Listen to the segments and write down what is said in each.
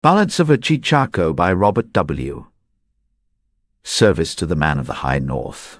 Ballads of Chichaco by Robert W. Service to the Man of the High North.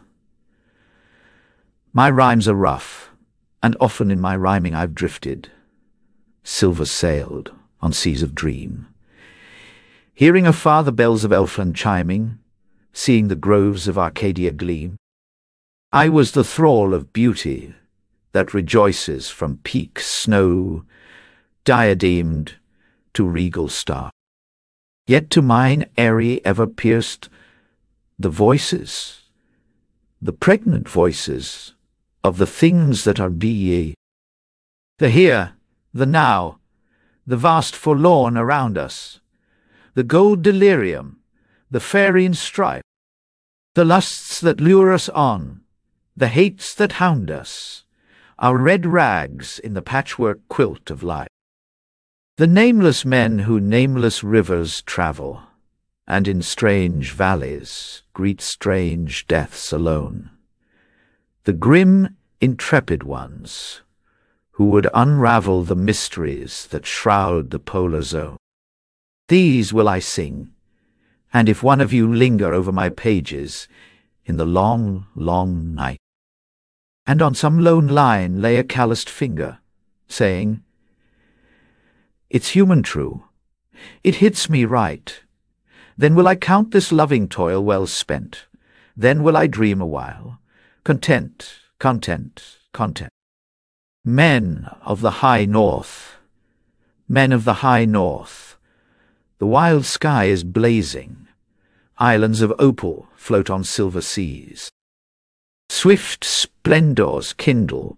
My rhymes are rough, and often in my rhyming I've drifted, silver-sailed on seas of dream, hearing afar the bells of Elfland chiming, seeing the groves of Arcadia gleam. I was the thrall of beauty that rejoices from peak snow diademed to regal star. Yet to mine eyrie ever pierced the voices, the pregnant voices of the things that are be, the here, the now, the vast forlorn around us, the gold delirium, the fairy strife, the lusts that lure us on, the hates that hound us, our red rags in the patchwork quilt of life. The nameless men who nameless rivers travel, and in strange valleys greet strange deaths alone. The grim, intrepid ones, who would unravel the mysteries that shroud the polar zone. These will I sing, and if one of you linger over my pages in the long, long night, and on some lone line lay a calloused finger, saying, "It's human true, it hits me right," then will I count this loving toil well spent, then will I dream a while, content, content, content. Men of the high north, men of the high north, the wild sky is blazing, islands of opal float on silver seas. Swift splendors kindle,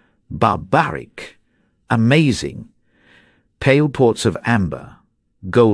barbaric, amazing, pale ports of amber, gold